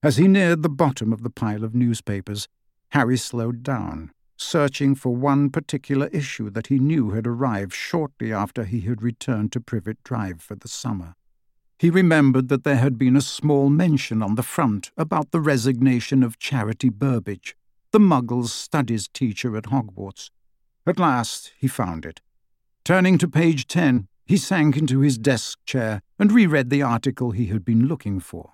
As he neared the bottom of the pile of newspapers, Harry slowed down, searching for one particular issue that he knew had arrived shortly after he had returned to Privet Drive for the summer. He remembered that there had been a small mention on the front about the resignation of Charity Burbage, the Muggles' studies teacher at Hogwarts. At last he found it. Turning to page 10, he sank into his desk chair and reread the article he had been looking for.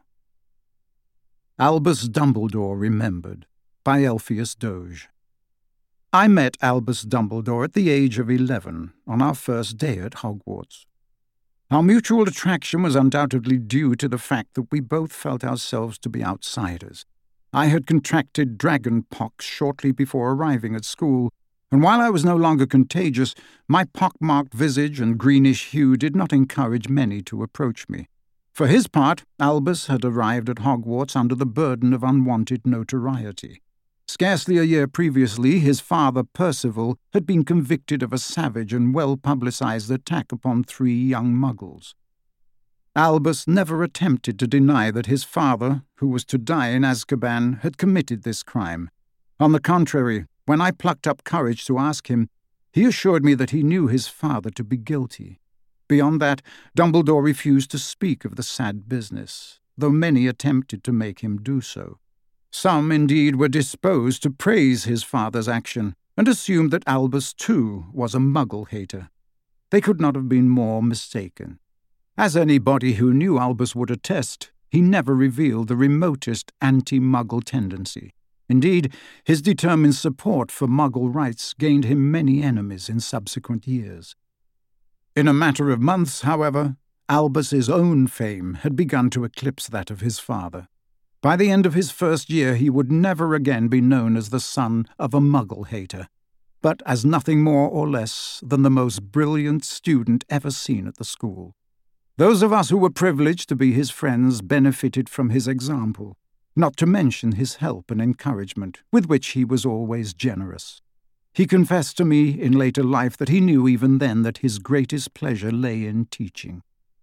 Albus Dumbledore Remembered, by Elphias Doge. I met Albus Dumbledore at the age of 11, on our first day at Hogwarts. Our mutual attraction was undoubtedly due to the fact that we both felt ourselves to be outsiders. I had contracted dragon pox shortly before arriving at school, and while I was no longer contagious, my pock-marked visage and greenish hue did not encourage many to approach me. For his part, Albus had arrived at Hogwarts under the burden of unwanted notoriety. Scarcely a year previously, his father, Percival, had been convicted of a savage and well-publicized attack upon 3 young Muggles. Albus never attempted to deny that his father, who was to die in Azkaban, had committed this crime. On the contrary, when I plucked up courage to ask him, he assured me that he knew his father to be guilty. Beyond that, Dumbledore refused to speak of the sad business, though many attempted to make him do so. Some, indeed, were disposed to praise his father's action, and assumed that Albus, too, was a Muggle-hater. They could not have been more mistaken. As anybody who knew Albus would attest, he never revealed the remotest anti-Muggle tendency. Indeed, his determined support for Muggle rights gained him many enemies in subsequent years. In a matter of months, however, Albus's own fame had begun to eclipse that of his father. By the end of his first year, he would never again be known as the son of a Muggle-hater, but as nothing more or less than the most brilliant student ever seen at the school. Those of us who were privileged to be his friends benefited from his example, not to mention his help and encouragement, with which he was always generous. He confessed to me in later life that he knew even then that his greatest pleasure lay in teaching.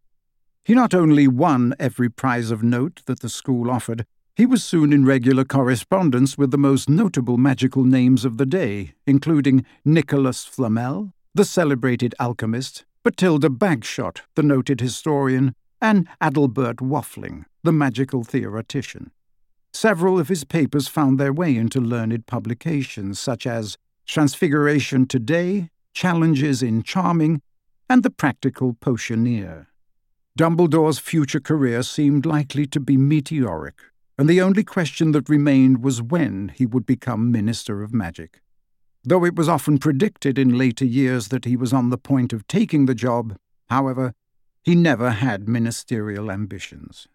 He not only won every prize of note that the school offered, he was soon in regular correspondence with the most notable magical names of the day, including Nicholas Flamel, the celebrated alchemist, Bathilda Bagshot, the noted historian, and Adalbert Waffling, the magical theoretician. Several of his papers found their way into learned publications, such as Transfiguration Today, Challenges in Charming, and The Practical Potioneer. Dumbledore's future career seemed likely to be meteoric, and the only question that remained was when he would become Minister of Magic. Though it was often predicted in later years that he was on the point of taking the job, however, he never had ministerial ambitions.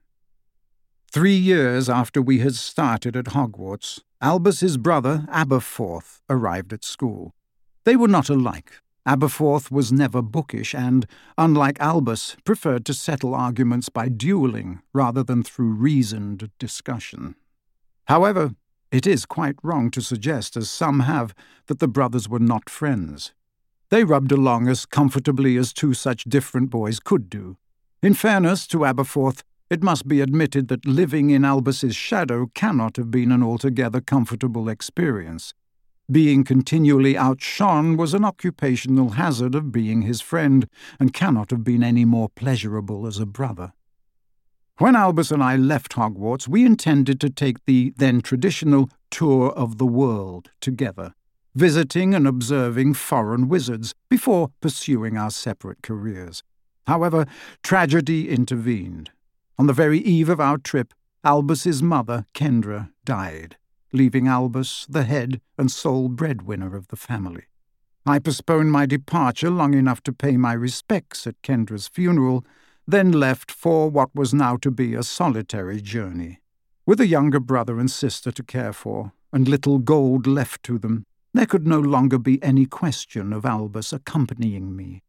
3 years after we had started at Hogwarts, Albus's brother, Aberforth, arrived at school. They were not alike. Aberforth was never bookish and, unlike Albus, preferred to settle arguments by duelling rather than through reasoned discussion. However, it is quite wrong to suggest, as some have, that the brothers were not friends. They rubbed along as comfortably as 2 such different boys could do. In fairness to Aberforth, it must be admitted that living in Albus's shadow cannot have been an altogether comfortable experience. Being continually outshone was an occupational hazard of being his friend, and cannot have been any more pleasurable as a brother. When Albus and I left Hogwarts, we intended to take the then traditional tour of the world together, visiting and observing foreign wizards before pursuing our separate careers. However, tragedy intervened. On the very eve of our trip, Albus's mother, Kendra, died, leaving Albus the head and sole breadwinner of the family. I postponed my departure long enough to pay my respects at Kendra's funeral, then left for what was now to be a solitary journey. With a younger brother and sister to care for, and little gold left to them, there could no longer be any question of Albus accompanying me.